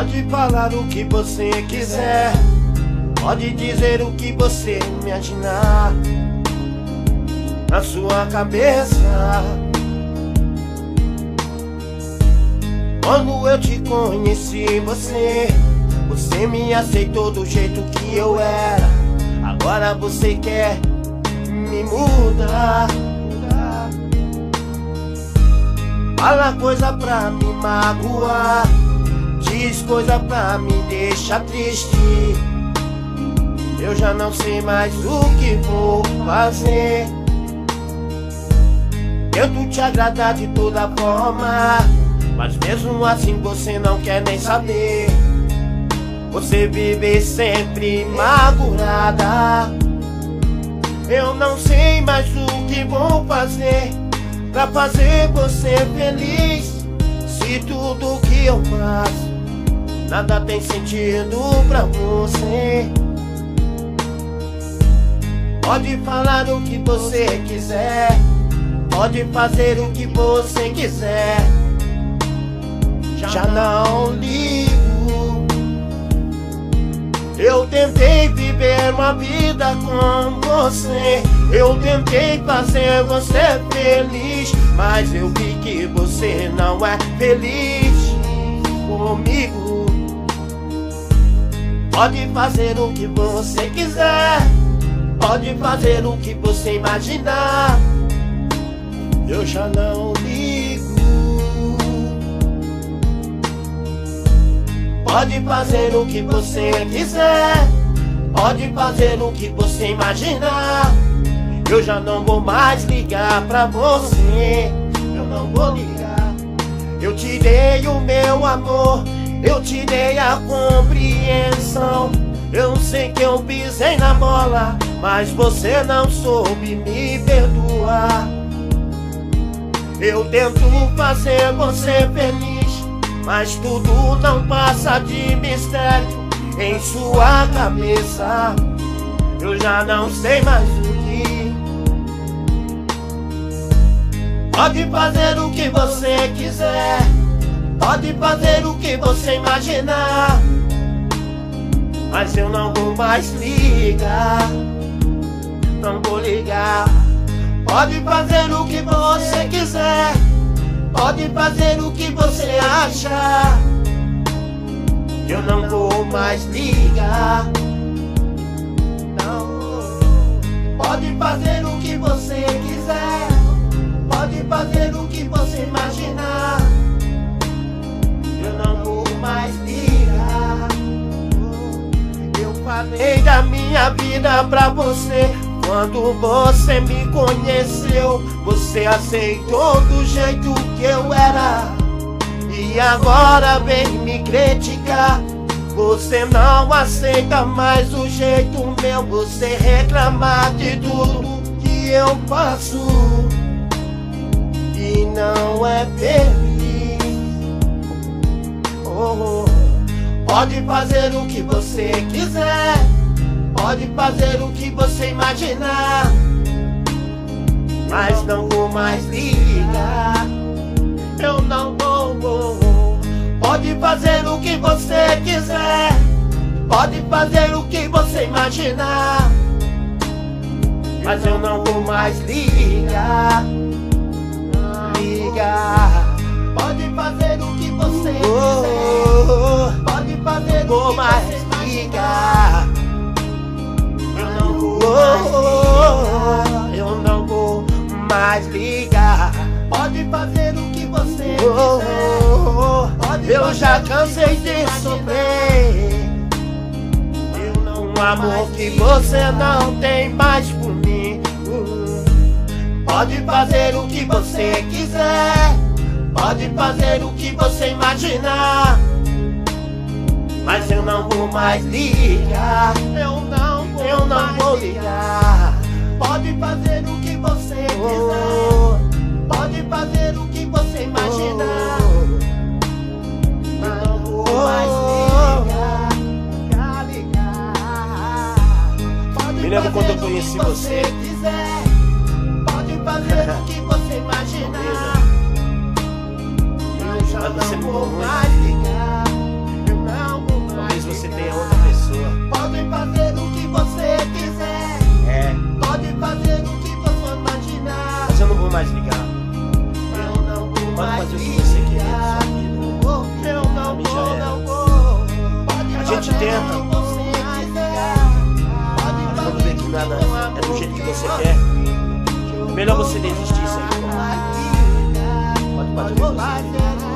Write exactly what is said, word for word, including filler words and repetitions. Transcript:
Pode falar o que você quiser, pode dizer o que você imaginar na sua cabeça. Quando eu te conheci, você Você me aceitou do jeito que eu era. Agora você quer me mudar. Fala coisa pra me magoar, diz coisa pra me deixar triste. Eu já não sei mais o que vou fazer. Tento te agradar de toda forma, mas mesmo assim você não quer nem saber. Você vive sempre magoada. Eu não sei mais o que vou fazer pra fazer você feliz, se tudo que eu faço nada tem sentido pra você. Pode falar o que você quiser, pode fazer o que você quiser, já não ligo. Eu tentei viver uma vida com você, eu tentei fazer você feliz, mas eu vi que você não é feliz comigo. Pode fazer o que você quiser, pode fazer o que você imaginar, eu já não ligo. Pode fazer o que você quiser, pode fazer o que você imaginar, eu já não vou mais ligar pra você. Eu não vou ligar. Eu te dei o meu amor, eu te dei a compreensão. Eu sei que eu pisei na bola, mas você não soube me perdoar. Eu tento fazer você feliz, mas tudo não passa de mistério em sua cabeça. Eu já não sei mais o que. Pode fazer o que você quiser, pode fazer o que você imaginar, mas eu não vou mais ligar. Não vou ligar. Pode fazer o que você quiser, pode fazer o que você achar, eu não vou mais ligar. Não. Pode fazer o que você quiser, pode fazer o que você imaginar, eu não vou mais ligar. Eu falei da minha vida pra você quando você me conheceu. Você aceitou do jeito que eu era e agora vem me criticar. Você não aceita mais o jeito meu, você reclama de tudo que eu faço e não é feliz. Oh, pode fazer o que você quiser, pode fazer o que você imaginar, mas não vou mais ligar. Eu não vou, vou. Pode fazer o que você quiser, pode fazer o que você imaginar, mas eu não vou mais ligar. Ligar. Pode fazer o que você quiser, pode fazer o que você imaginar, eu não vou, eu não vou mais ligar. Pode fazer o que você quiser, pode eu já cansei de sofrer. Eu não um amor que você não tem mais por mim. Pode fazer o que você quiser, pode fazer o que você imaginar, mas eu não vou mais ligar. Eu não vou, eu não vou ligar. Pode fazer o que você quiser, pode fazer o que você imaginar, mas não vou mais ligar. ligar. Pode Me lembro quando eu conheci você. Quiser, pode fazer o que você imaginar, eu já não vou mais ligar. você tenha outra pessoa. Pode fazer o que você quiser. É, Pode fazer o que você imaginar. mas eu não vou mais ligar. Eu não vou Pode mais fazer o que você querer da ligar. sua vida. Eu Pra não mim já vou, era. não vou. Pode A gente fazer tenta. o que você quiser. Pode Quando fazer vê que nada é do jeito que você quer, melhor você desistir isso aí. Pode fazer o que você quer.